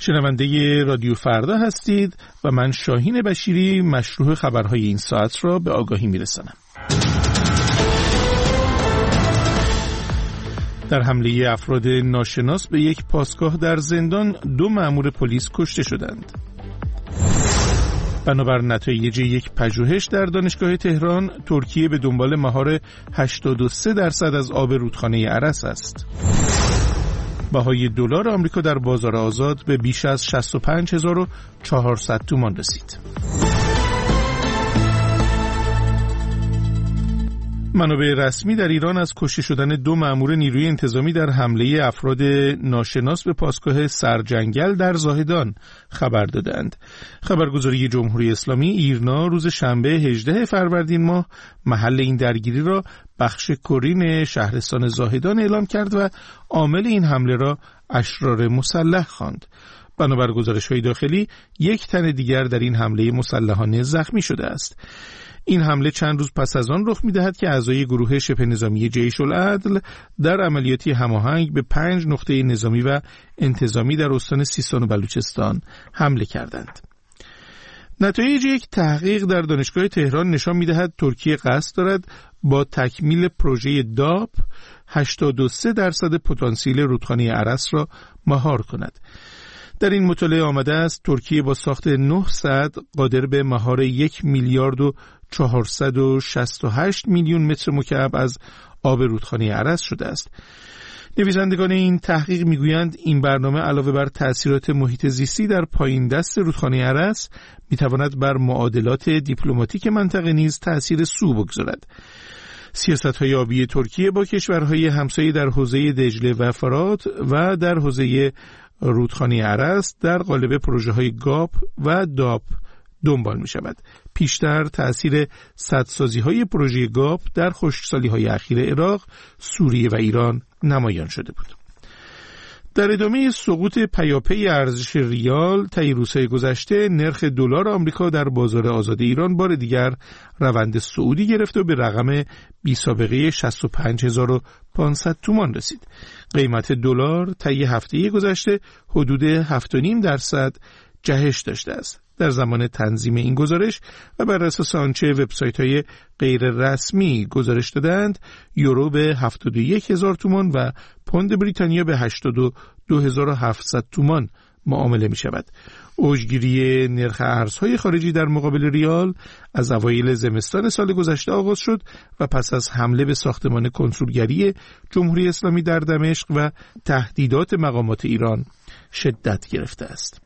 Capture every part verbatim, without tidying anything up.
شنونده رادیو فردا هستید و من شاهین بشیری مشروح خبرهای این ساعت را به آگاهی میرسانم. در حمله افراد ناشناس به یک پاسگاه در زندان دو مأمور پلیس کشته شدند. بنابر نتایج یک پژوهش در دانشگاه تهران، ترکیه به دنبال مهار هشتاد و سه درصد از آب رودخانه ارس است. بهای دلار آمریکا در بازار آزاد به بیش از شصت و پنج هزار و چهارصد تومان رسید. منابع رسمی در ایران از کشته شدن دو مأمور نیروی انتظامی در حمله افراد ناشناس به پاسگاه سرجنگل در زاهدان خبر دادند. خبرگزاری جمهوری اسلامی ایرنا روز شنبه هجدهم فروردین ماه محل این درگیری را بخش کرین شهرستان زاهدان اعلام کرد و عامل این حمله را اشرار مسلح خواند. بنابر گزارش‌های داخلی، یک تن دیگر در این حمله مسلحانه زخمی شده است. این حمله چند روز پس از آن رخ می‌دهد که اعضای گروه شبه نظامی جیش العدل در عملیاتی هماهنگ به پنج نقطه نظامی و انتظامی در استان سیستان و بلوچستان حمله کردند. نتایج یک تحقیق در دانشگاه تهران نشان می‌دهد ترکیه قصد دارد با تکمیل پروژه داپ هشتاد و سه درصد پتانسیل رودخانه ارس را مهار کند. در این مطالعه آمده است ترکیه با ساخت نه سد قادر به مهار یک میلیارد و چهارصد و شصت و هشت میلیون متر مکعب از آب رودخانه ارس شده است. نویسندگان این تحقیق میگویند این برنامه علاوه بر تأثیرات محیط زیستی در پایین دست رودخانه ارس میتواند بر معادلات دیپلماتیک منطقه نیز تأثیر سو بگذارد. سیاست‌های آبی ترکیه با کشورهای همسایه در حوزه دجله و فرات و در حوزه رودخانه ارس در قالب پروژه‌های گاپ و داپ دنبال می شود. پیشتر تأثیر سدسازی‌های پروژه گاپ در خشکسالی‌های اخیر عراق، سوریه و ایران نمایان شده بود. در ادامه سقوط پیاپی ارزش ریال طی روزهای گذشته، نرخ دلار آمریکا در بازار آزاد ایران بار دیگر روند صعودی گرفت و به رقم بی سابقه شصت و پنج هزار و پانصد تومان رسید. قیمت دلار طی هفته گذشته حدود هفت و نیم درصد جهش داشته است. در زمان تنظیم این گزارش و بر اساس آنچه وبسایت‌های غیر رسمی گزارش دادند، یورو به هفتاد و یک هزار تومان و پوند بریتانیا به هشتاد و دو هزار و هفتصد تومان معامله می شود. اوجگیری نرخ ارزهای خارجی در مقابل ریال از اوایل زمستان سال گذشته آغاز شد و پس از حمله به ساختمان کنسولگری جمهوری اسلامی در دمشق و تهدیدات مقامات ایران شدت گرفته است.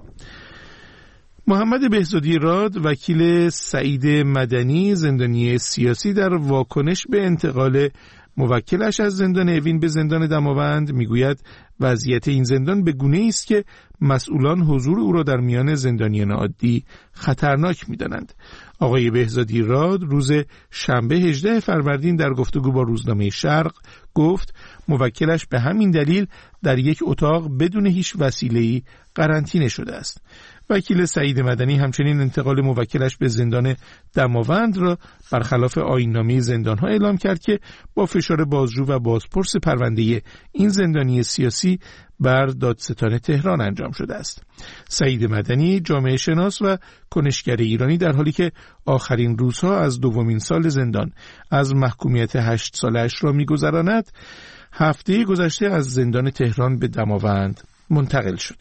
محمد بهزادی راد، وکیل سعید مدنی زندانی سیاسی، در واکنش به انتقال موکلش از زندان اوین به زندان دماوند میگوید وضعیت این زندان به گونه‌ای است که مسئولان حضور او را در میان زندانیان عادی خطرناک می‌دانند. آقای بهزادی راد روز شنبه هجدهم فروردین در گفتگو با روزنامه شرق گفت موکلش به همین دلیل در یک اتاق بدون هیچ وسیله‌ای قرنطینه شده است. وکیل سعید مدنی همچنین انتقال موکلش به زندان دماوند را برخلاف آیین‌نامه زندان‌ها اعلام کرد که با فشار بازجو و بازپرس پرونده این زندانی سیاسی بر دادستان تهران انجام شده است. سعید مدنی جامعه شناس و کنشگر ایرانی در حالی که آخرین روزها از دومین سال زندان از محکومیت هشت سالش را می‌گذراند، هفته گذشته از زندان تهران به دماوند منتقل شد.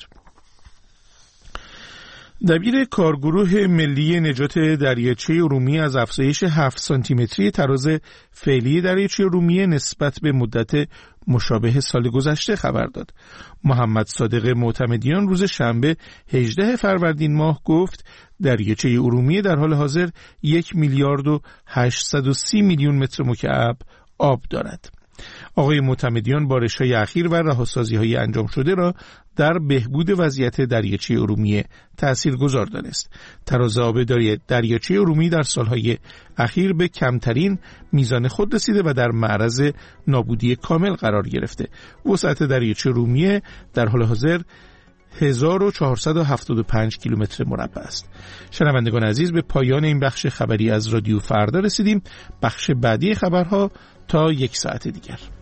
دبیر کارگروه ملی نجات دریاچه ارومیه از افزایش هفت سانتیمتری تراز فعلی دریاچه ارومیه نسبت به مدت مشابه سال گذشته خبر داد. محمد صادق معتمدیان روز شنبه هجدهم فروردین ماه گفت دریاچه ارومیه در حال حاضر یک میلیارد و هشتصد و سی میلیون متر مکعب آب دارد. آقای معتمدیان بارش‌های اخیر و رهاسازی‌های انجام شده را در بهبود وضعیت دریاچه ارومیه تأثیرگذار دانست. تراز آب دریاچه ارومیه در سالهای اخیر به کمترین میزان خود رسیده و در معرض نابودی کامل قرار گرفته. وسعت دریاچه ارومیه در حال حاضر هزار و چهارصد و هفتاد و پنج کیلومتر مربع است. شنوندگان عزیز، به پایان این بخش خبری از رادیو فردا رسیدیم. بخش بعدی خبرها تا یک ساعت دیگر.